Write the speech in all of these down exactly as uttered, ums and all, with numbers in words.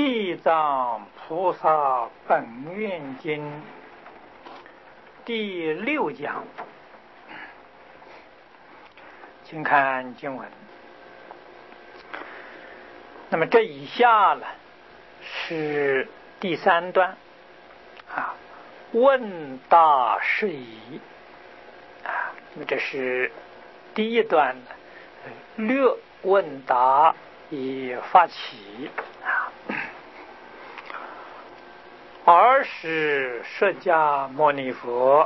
地藏菩萨本愿经第六讲，请看经文。那么这以下呢是第三段啊，问答事宜啊。那么这是第一段呢，略问答以发起啊。尔时释迦牟尼佛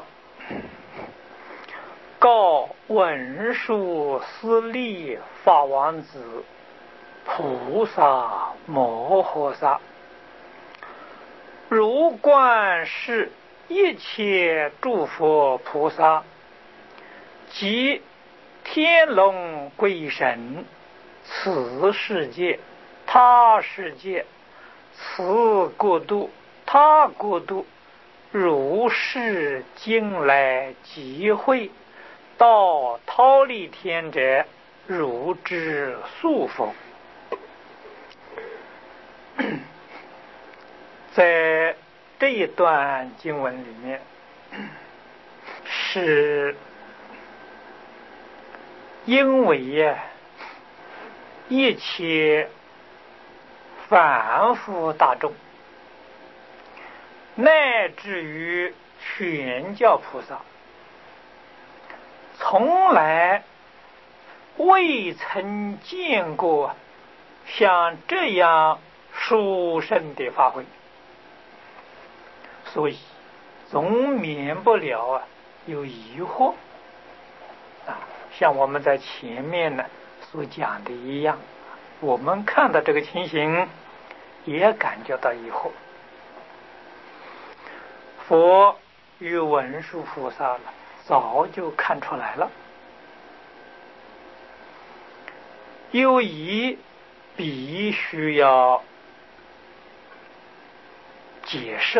告文殊师利法王子菩萨摩诃萨：如观是一切诸佛菩萨及天龙鬼神，此世界他世界，此国度他国度，如是今来集会到忉利天者，如之数否？在这一段经文里面，是因为呀，一切凡夫大众，乃至于全教菩萨，从来未曾见过像这样殊胜的法会，所以总免不了啊有疑惑啊。像我们在前面呢所讲的一样，我们看到这个情形也感觉到疑惑。佛与文殊菩萨了早就看出来了，有疑必须要解释，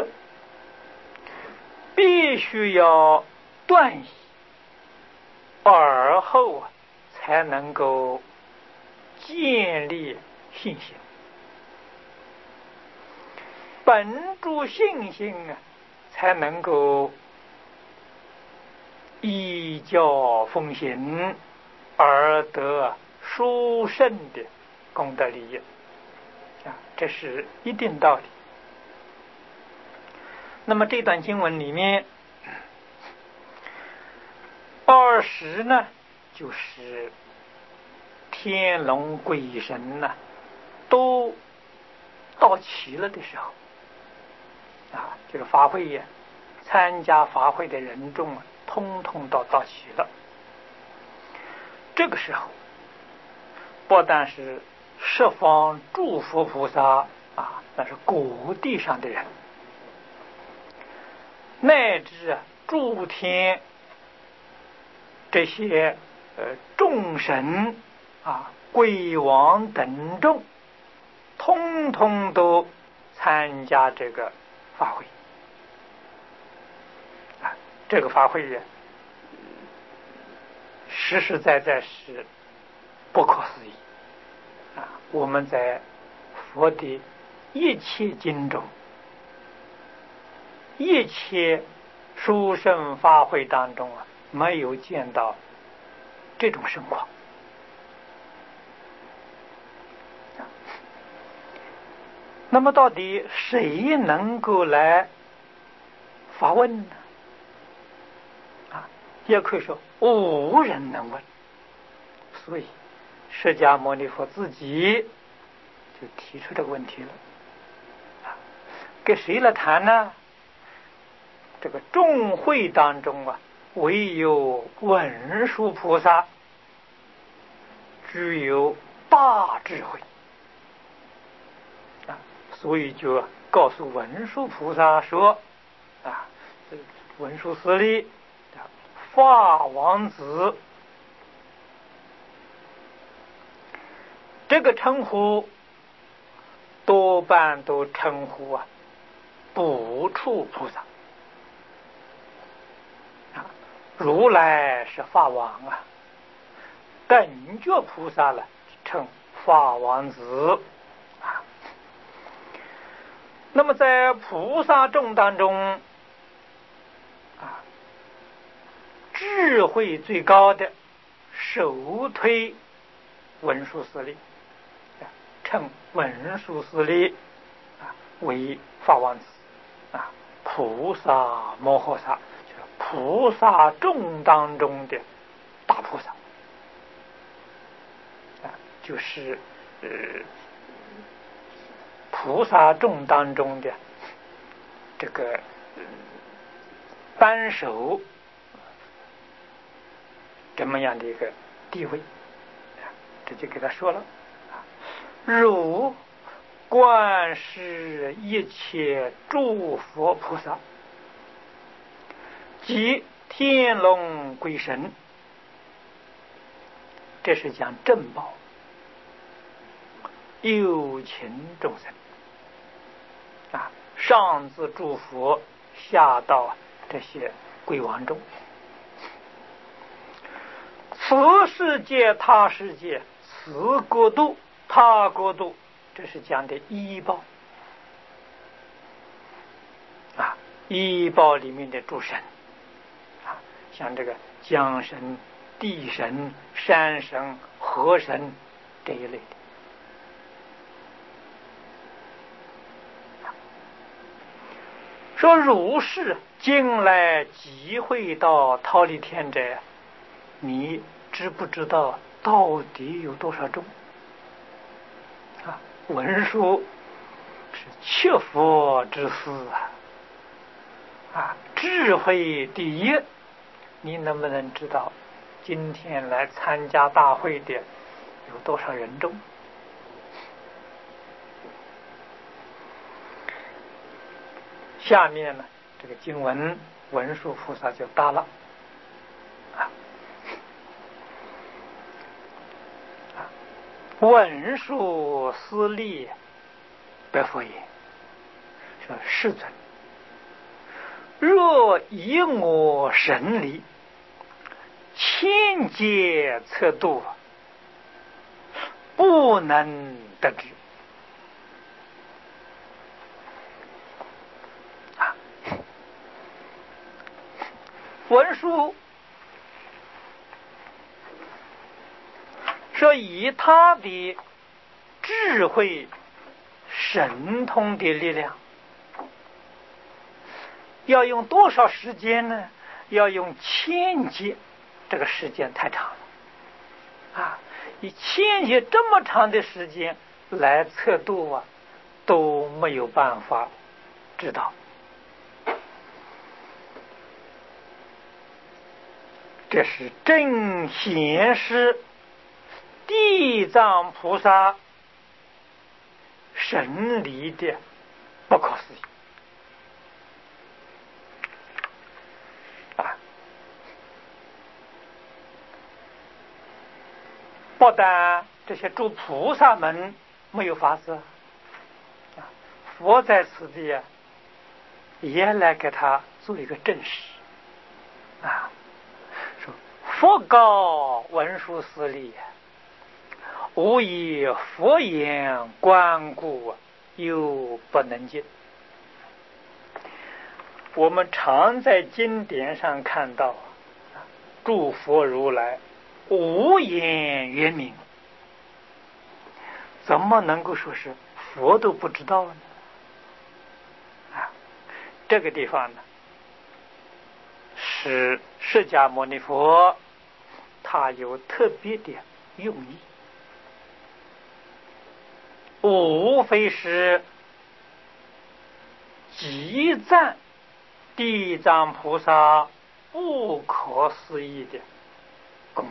必须要断疑，而后才能够建立信心。本着信心啊，才能够依教奉行，而得殊胜的功德利益啊，这是一定道理。那么这段经文里面，二十呢，就是天龙鬼神呢、啊、都到齐了的时候啊，就是法会呀，参加法会的人众啊，通通都到齐了。这个时候，不但是十方诸佛菩萨啊，那是国地上的人，乃至啊诸天这些呃众神啊、鬼王等众，通通都参加这个法会啊。这个法会呀，实实在在是不可思议啊！我们在佛的一切经中，一切殊胜法会当中啊，没有见到这种盛况。那么到底谁能够来发问呢？啊，也可以说无人能问。所以释迦牟尼佛自己就提出这个问题了啊，给谁来谈呢？这个众会当中啊，唯有文殊菩萨具有大智慧啊，所以就告诉文殊菩萨说啊，文殊师利法王子，这个称呼多半都称呼啊不处菩萨啊，如来是法王啊，等觉菩萨了称法王子啊。 那么在菩萨众当中啊，智慧最高的首推文殊师利，称文殊师利啊为法王子啊，菩萨摩诃萨，就是菩萨众当中的大菩萨啊，就是呃菩萨众当中的这个扳手这么样的一个地位，这就给他说了，如观世一切诸佛菩萨及天龙鬼神，这是讲正报有情众生啊，上至诸佛，下到这些鬼王众，此世界他世界，此国度他国度，这是讲的医报啊，医报里面的诸神啊，像这个江神、地神、山神、河神这一类的。说如是今来集会到忉利天者，你知不知道到底有多少众啊？文殊是切佛之师啊，啊，智慧第一，你能不能知道今天来参加大会的有多少人众？下面呢，这个经文文殊菩萨就答了啊，文殊师利白佛言：说世尊，若以我神力千劫测度，不能得知。文殊说以他的智慧神通的力量，要用多少时间呢？要用千劫，这个时间太长了啊！以千劫这么长的时间来测度啊，都没有办法知道。这是正显示地藏菩萨神力的不可思议啊！不但这些诸菩萨们没有法子啊，佛在此地啊，也来给他做一个证实啊。佛告文殊师利：吾以佛言观故，又不能尽。我们常在经典上看到，诸佛如来无言圆明，怎么能够说是佛都不知道呢？啊，这个地方呢，是释迦牟尼佛他有特别的用意，无非是极赞地藏菩萨不可思议的功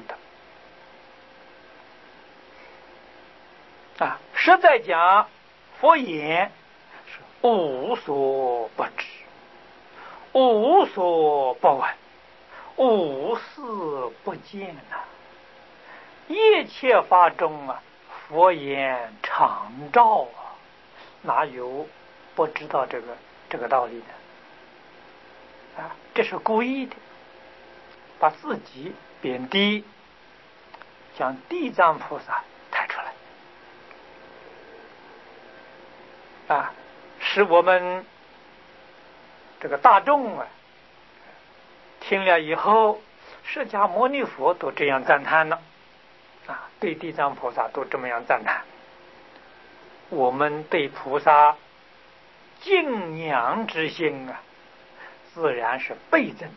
德啊！实在讲，佛言是无所不知，无所不闻，无事不见呐、啊！一切法中啊，佛言常照啊，哪有不知道这个这个道理的啊？这是故意的，把自己贬低，将地藏菩萨抬出来啊！ 使我们这个大众啊听了以后，释迦牟尼佛都这样赞叹了啊，对地藏菩萨都这么样赞叹，我们对菩萨敬仰之心啊，自然是倍增。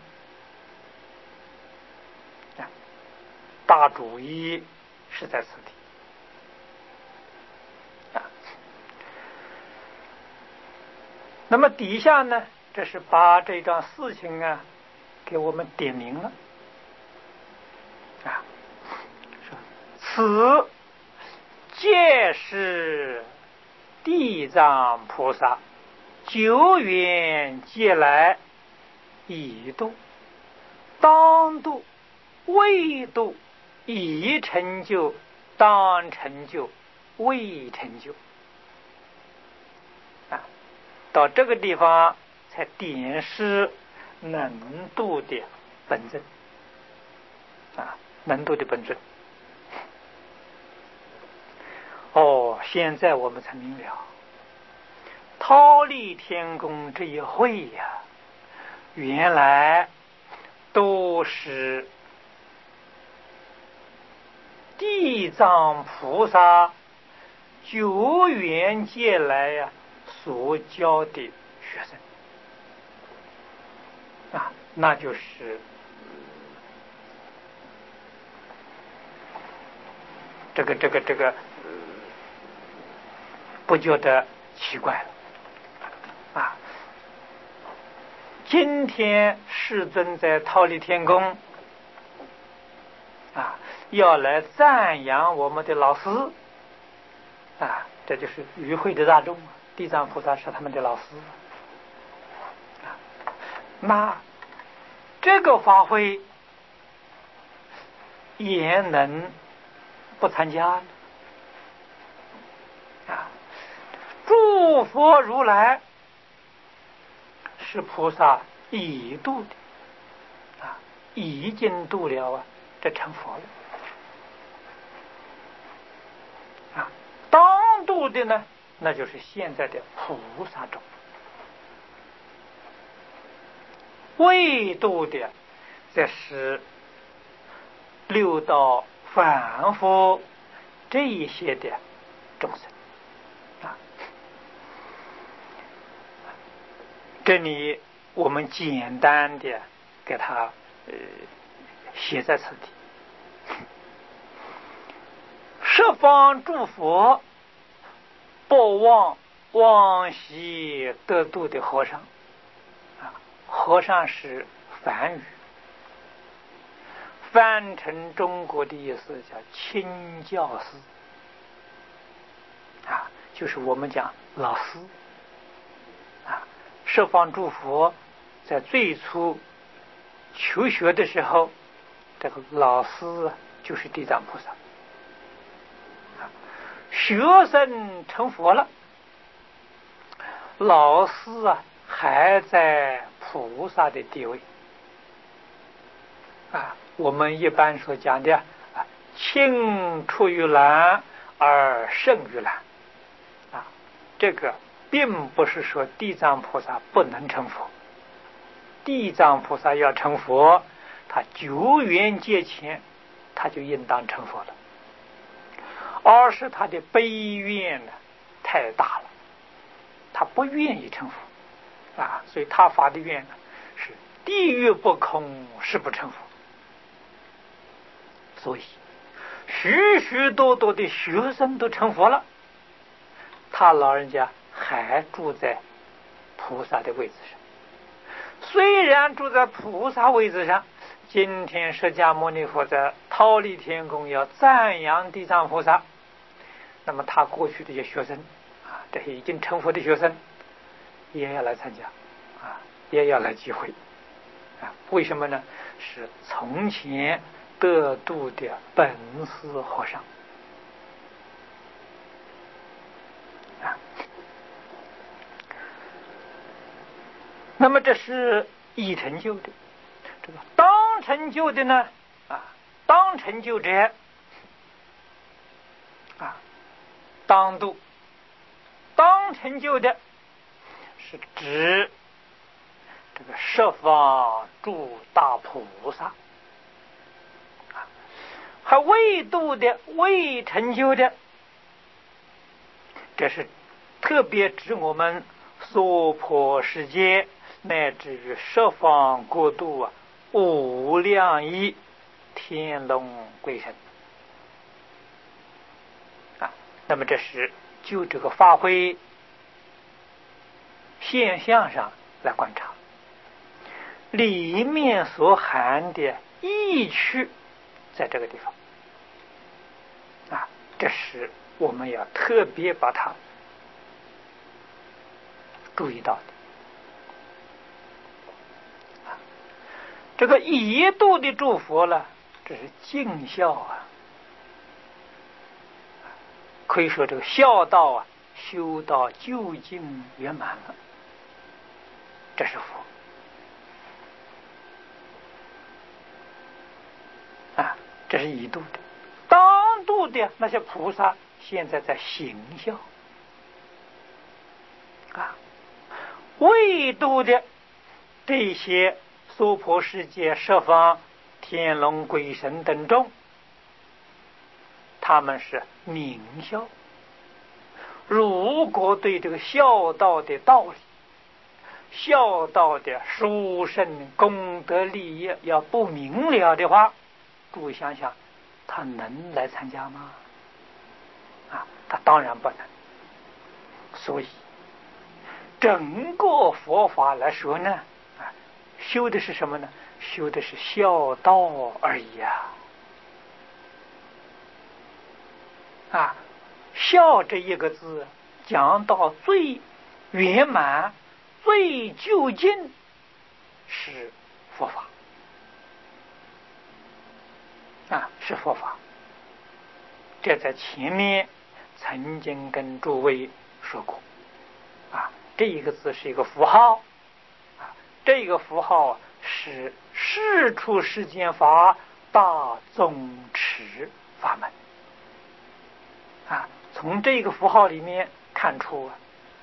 啊，大主意是在此地。啊，那么底下呢，这是把这桩事情啊给我们点明了。啊，此皆是地藏菩萨久远劫来已度，当度，未度，已成就，当成就，未成就。啊，到这个地方才点示能度的本尊。啊，能度的本尊。哦，现在我们才明了，忉利天宫这一会呀、啊，原来都是地藏菩萨久远劫来呀、啊、所教的学生啊，那就是这个这个这个，不觉得奇怪了啊！今天世尊在忉利天宫啊，要来赞扬我们的老师啊，这就是与会的大众，地藏菩萨是他们的老师啊。那这个法会也能不参加啊？诸佛如来是菩萨已度的啊，已经度了啊，这成佛了啊。当度的呢，那就是现在的菩萨众；未度的，这是六道凡夫这一些的众生啊。这里我们简单的给他呃写在此地：十方诸佛不忘往昔得度的和尚啊，和尚是梵语，翻成中国的意思叫亲教师啊，就是我们讲老师啊。十方诸佛在最初求学的时候，这个老师就是地藏菩萨。学生成佛了，老师啊还在菩萨的地位啊。我们一般所讲的啊，青出于蓝而胜于蓝啊，这个并不是说地藏菩萨不能成佛。地藏菩萨要成佛，他久远劫前他就应当成佛了，而是他的悲愿呢太大了，他不愿意成佛啊，所以他发的愿呢是地狱不空，誓不成佛。所以许许多多的学生都成佛了，他老人家还住在菩萨的位置上。虽然住在菩萨位置上，今天释迦牟尼佛在忉利天宫要赞扬地藏菩萨，那么他过去这些学生啊，这些已经成佛的学生也要来参加啊，也要来集会啊。为什么呢？是从前得度的本师和尚啊。那么这是已成就的，这个当成就的呢啊，当成就者啊，当度当成就的是指这个十方诸大菩萨，还未度的、未成就的，这是特别指我们娑婆世界乃至于十方国度啊，无量亿天龙鬼神啊。那么这是就这个发挥现象上来观察，里面所含的意趣在这个地方啊，这是我们要特别把它注意到的。这个一度的祝福了，这是尽孝啊，可以说这个孝道啊，修到究竟圆满了，这是福啊，这是一度的。当度的那些菩萨，现在在行孝啊，未度的这些娑婆世界十方天龙鬼神等众，他们是明孝。如果对这个孝道的道理、孝道的殊胜功德利益要不明了的话，诸位想想，他能来参加吗？啊，他当然不能。所以整个佛法来说呢，啊，修的是什么呢？修的是孝道而已啊！啊，孝这一个字讲到最圆满、最究竟是佛法啊，是佛法。这在前面曾经跟诸位说过啊，这一个字是一个符号啊，这个符号是世出世间法大宗持法门啊。从这个符号里面看出啊，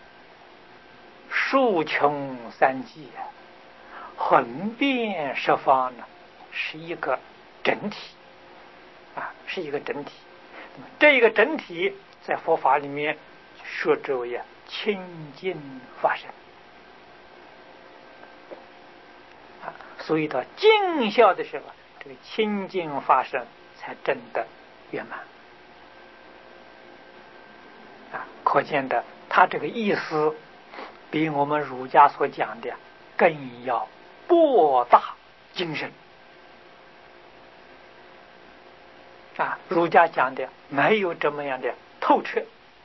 数穷三际啊，横遍十方呢，是一个整体啊，是一个整体。这个整体在佛法里面说之为啊清净法身啊，所以到尽孝的时候，这个清净法身才真的圆满啊。可见的，他这个意思比我们儒家所讲的更要博大精深啊，儒家讲的没有这么样的透彻。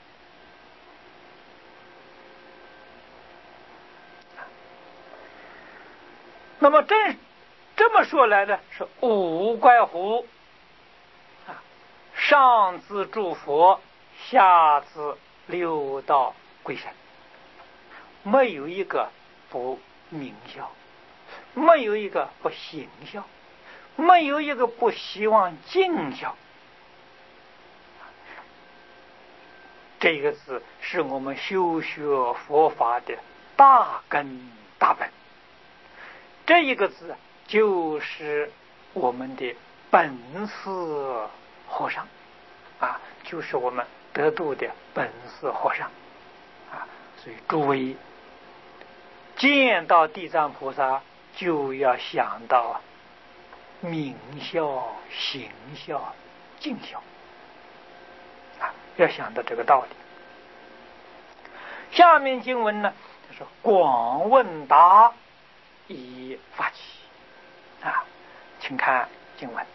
那么正这么说来呢，是无怪乎啊，上自诸佛，下自六道鬼神，没有一个不明孝，没有一个不行孝，没有一个不希望尽孝。这个字是我们修学佛法的大根大本，这一个字就是我们的本事和尚啊，就是我们得度的本事和尚啊。所以诸位见到地藏菩萨，就要想到明孝、行孝、尽孝啊，要想到这个道理。下面经文呢，就是广问答以发起啊，请看经文：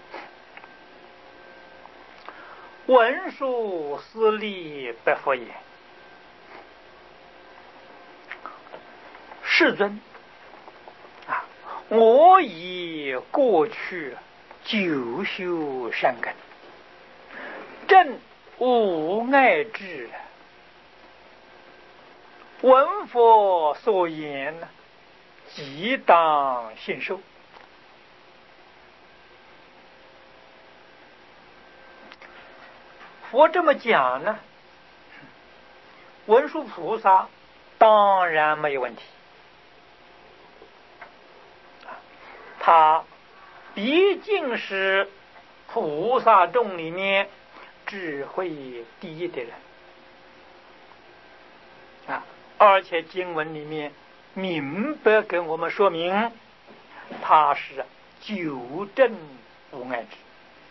文殊师利白佛言：世尊啊，我以过去久修善根，正无碍智，闻佛所言，即当信受。佛这么讲呢，文殊菩萨当然没有问题。他毕竟是菩萨众里面智慧第一的人啊，而且经文里面明白跟我们说明，他是九正无碍智，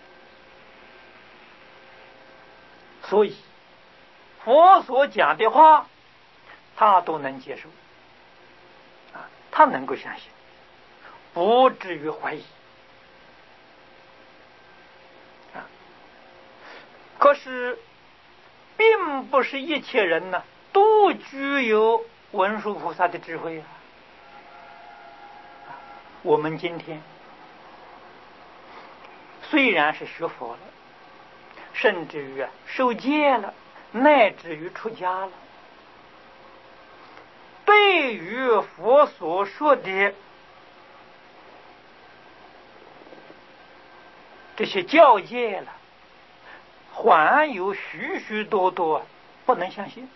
所以佛所讲的话他都能接受啊，他能够相信，不至于怀疑啊。可是并不是一切人呢都具有文殊菩萨的智慧啊。我们今天虽然是学佛了，甚至于受戒了，乃至于出家了，对于佛所说的这些教戒了，还有许许多多不能相信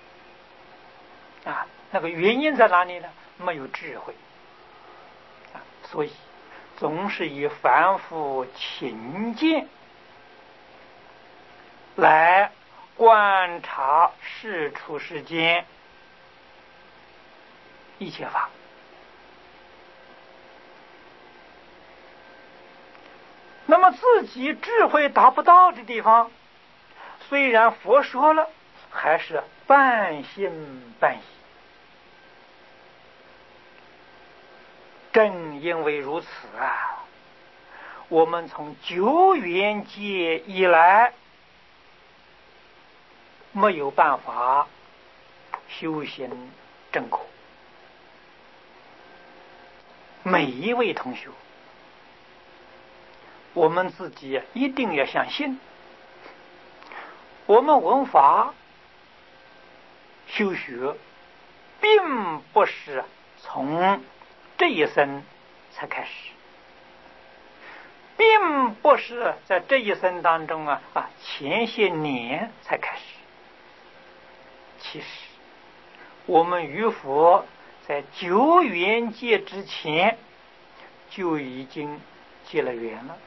啊。那个原因在哪里呢？没有智慧啊，所以总是以凡夫情见来观察世出世间一切法。那么自己智慧达不到的地方，虽然佛说了，还是半信半疑。正因为如此啊，我们从久远劫以来没有办法修行正果。每一位同学，我们自己一定要相信，我们闻法修学并不是从这一生才开始，并不是在这一生当中啊啊前些年才开始。其实我们与佛在久远劫之前就已经结了缘了，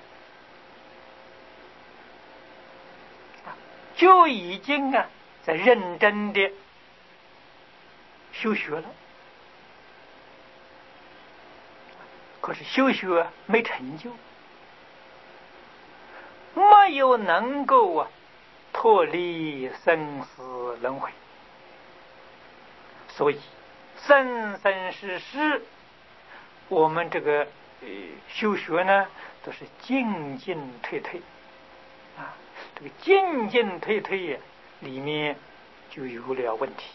就已经啊在认真的修学了。可是修学没成就，没有能够啊脱离生死轮回，所以生生世世我们这个呃修学呢都是进进退退啊，这个进进退退里面就有了问题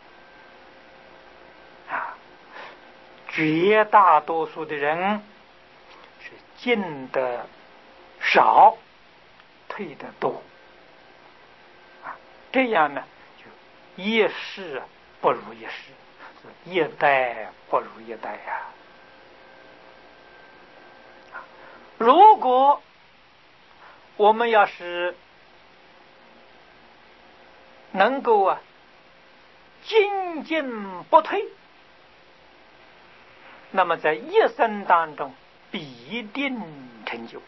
啊。绝大多数的人是进的少，退的多啊，这样呢就一世不如一世，一代不如一代呀、啊。如果我们要是能够啊精进不退，那么在一生当中必定成就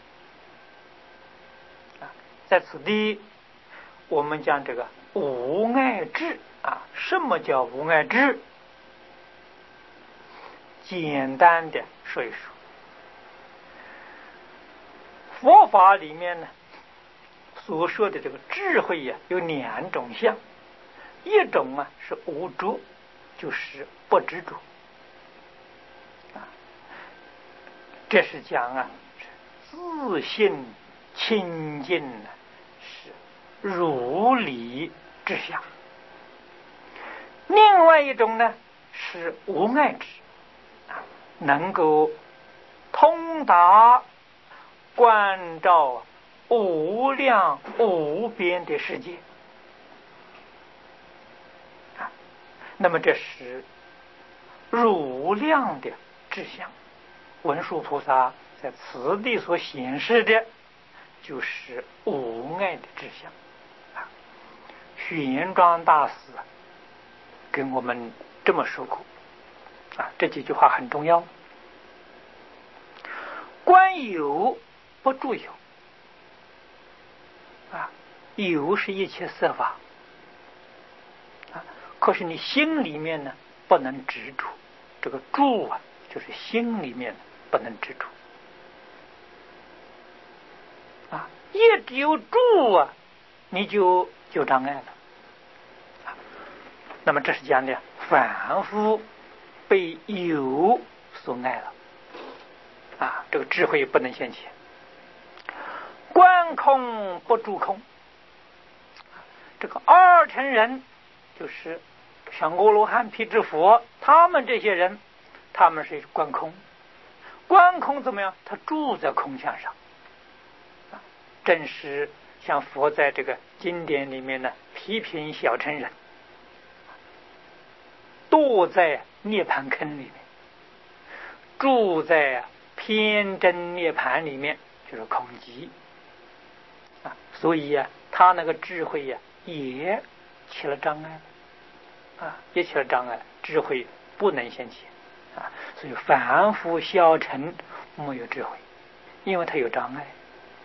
啊。在此地我们讲这个无碍智啊，什么叫无碍智？简单的说一说，佛法里面呢所说的这个智慧呀、啊，有两种相，一种啊是无着，就是不执着啊，这是讲啊自信清净呢，是如理之相。另外一种呢是无碍智啊，能够通达关照无量无边的世界啊，那么这是如量的智相。文殊菩萨在此地所显示的就是无碍的智相啊。玄奘大师跟我们这么说过啊，这几句话很重要。观有不住有啊，有是一切色法啊，可是你心里面呢不能执着，这个住啊，就是心里面不能执着啊，一只有住啊，你就就障碍了啊。那么这是讲的凡夫被有所爱了啊，这个智慧不能现前。观空不住空，这个二乘人就是像阿罗汉、辟支佛，他们这些人，他们是观空。观空怎么样？他住在空相上啊，正是像佛在这个经典里面呢，批评小乘人堕在涅盘坑里面，住在偏真涅盘里面，就是空寂啊，所以呀、啊，他那个智慧呀、啊，也起了障碍啊，也起了障碍，智慧不能现前啊，所以凡夫小乘没有智慧，因为他有障碍。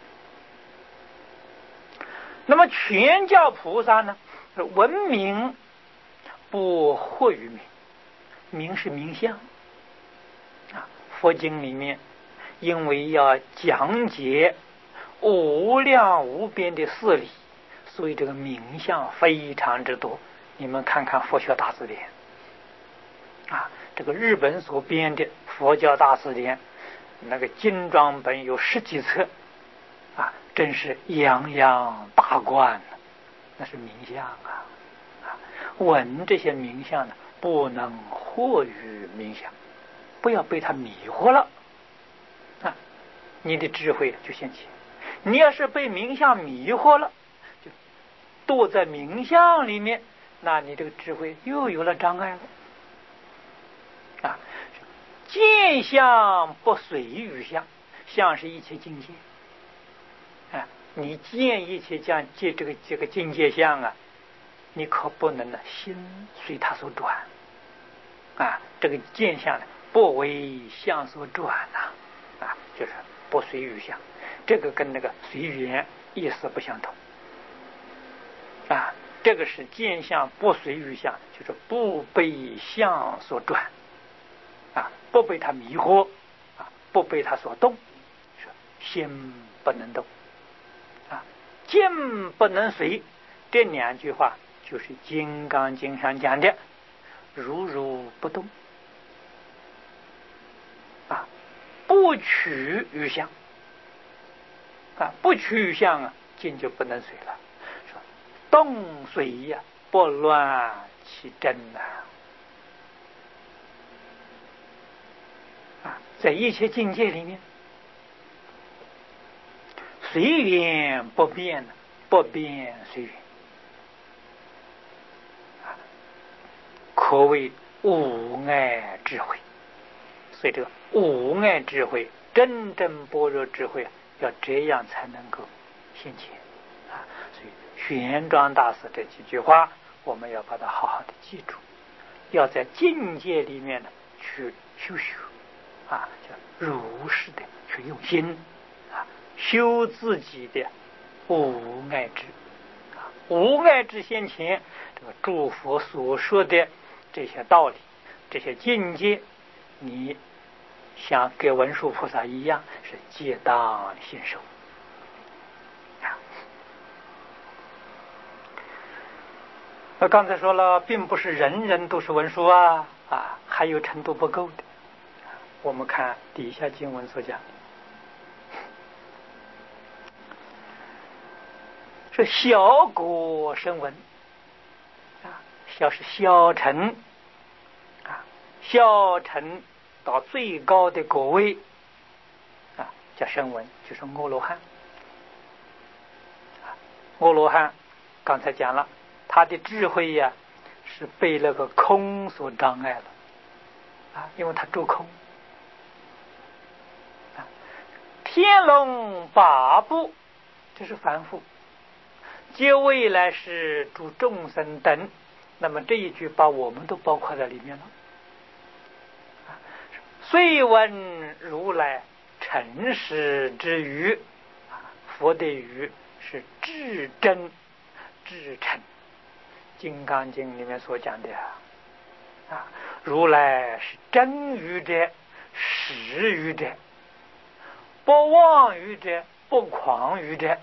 那么全教菩萨呢，闻名不惑于名，名是名相啊。佛经里面因为要讲解无量无边的事理，所以这个名相非常之多。你们看看佛学大字典啊，这个日本所编的佛教大字典，那个精装本有十几册啊，真是洋洋大观，那是名相啊！啊，闻这些名相呢，不能惑于名相，不要被他迷惑了啊！你的智慧就现前。你要是被名相迷惑了，就堕在名相里面，那你这个智慧又有了障碍了啊！见相不随于相，相是一切境界啊！你见一切相，见这个这个境界相啊，你可不能呢心随它所转啊！这个见相呢，不为相所转呐 啊, 啊，就是不随于相，这个跟那个随缘意思不相同啊。这个是见相不随于相，就是不被相所转啊，不被它迷惑啊，不被它所动，说心不能动啊，见不能随，这两句话就是《金刚经》上讲的如如不动啊，不取于相啊，不取于相啊，经就不能随了。说动随呀、啊，不乱其真呐、啊！啊，在一切境界里面，随缘不变，不变随缘啊，可谓无碍智慧。所以这个无碍智慧，真正般若智慧，要这样才能够现前啊！所以玄奘大师这几句话，我们要把它好好的记住，要在境界里面呢去修修啊，叫如实的去用心啊，修自己的无碍智啊，无碍智现前，这个诸佛所说的这些道理，这些境界，你像跟文殊菩萨一样，是皆当信受啊。那刚才说了，并不是人人都是文殊啊啊，还有程度不够的。我们看底下经文所讲，是小果声闻啊，小是小乘啊，小乘到最高的果位啊，叫声闻，就是阿罗汉。阿罗汉刚才讲了，他的智慧呀、啊、是被那个空所障碍了啊，因为他住空啊。天龙八部，这是凡夫，皆未来是诸众生等那么这一句把我们都包括在里面了。虽闻如来诚实之语，佛的语是至真至诚，《金刚经》里面所讲的啊，如来是真语者，实语者，不妄语者，不诳语者。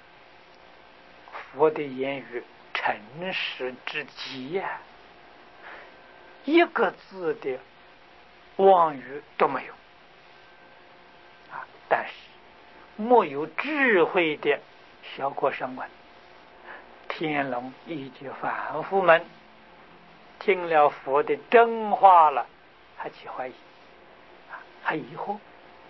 佛的言语诚实之极呀，一个字的妄语都没有啊！但是没有智慧的小国声闻、天龙以及凡夫们，听了佛的真话了，还起怀疑，还疑惑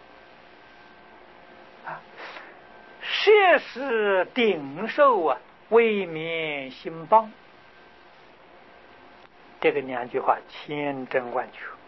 啊！设施顶受啊，未免心谤。这个两句话千真万确。